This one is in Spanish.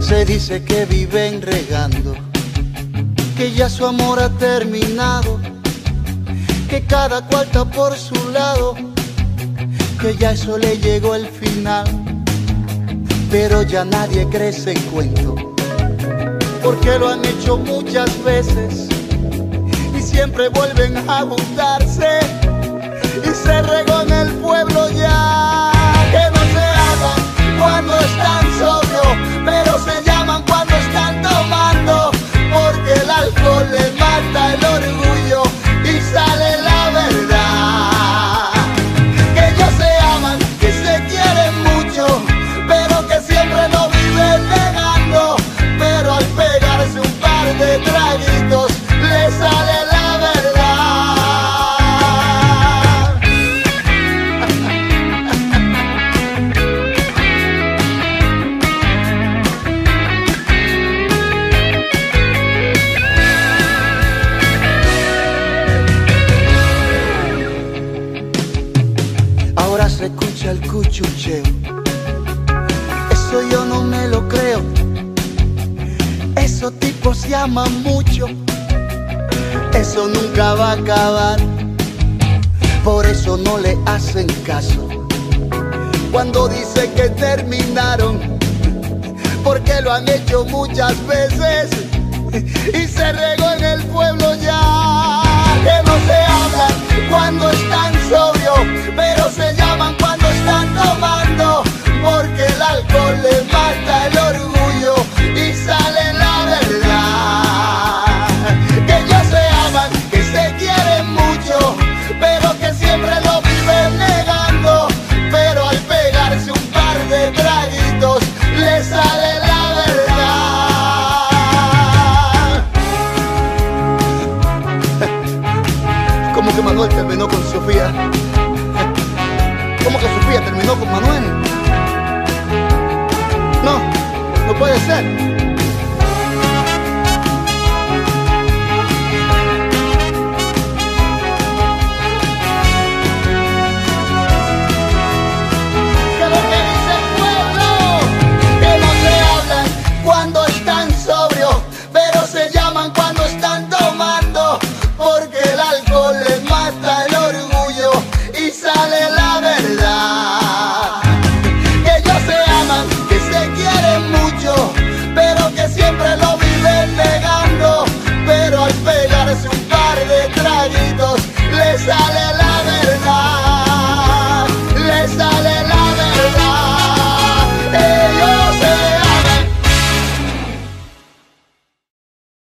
Se dice que viven regando, que ya su amor ha terminado, que cada cual está por su lado, que ya eso le llegó el final. Pero ya nadie cree ese cuento, porque lo han hecho muchas veces y siempre vuelven a juntarse. Y se regó en el pueblo ya que no se hablan cuando están sobrios, pero se llaman cuando están tomando, porque el alcohol le mata el orgullo y sale la verdad. Que ellos se aman, que se quieren mucho, pero que siempre lo viven negando. Pero al pegarse un par de traguitos le sale la verdad. Ahora se escucha el cuchucheo, eso yo no me lo creo. Esos tipos se aman mucho, eso nunca va a acabar. Por eso no le hacen caso cuando dice que terminaron, porque lo han hecho muchas veces y se regó en el pueblo ya. Que no se hablan cuando están sobrios, pero se llaman cuando están tomando, porque el alcohol le mata el orgullo y sale la verdad. Que ellos se aman, que se quieren mucho, pero que siempre lo viven negando. Pero al pegarse un par de traguitos le sale la verdad. ¿Cómo que Manuel terminó con Sofía? ¿Cómo que Sofía terminó con Manuel? No, no puede ser.